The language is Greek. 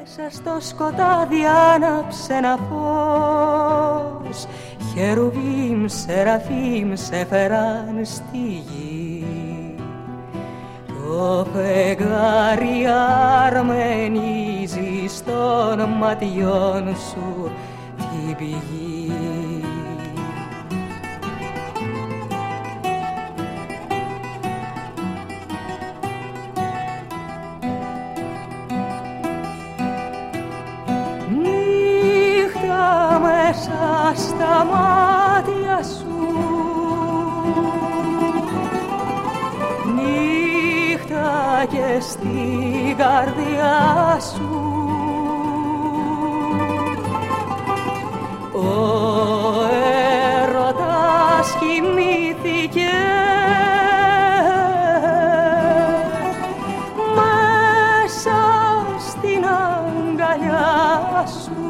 Μέσα στο σκοτάδι άναψε ένα φως, χερουβίμ, σεραφίμ σε φέραν στη γη. Το φεγγάρι αρμενίζει στον ματιών σου την πηγή. Νύχτα μέσα στα μάτια σου, νύχτα και στην καρδιά σου. Ο έρωτας κοιμήθηκε μέσα στην αγκαλιά σου.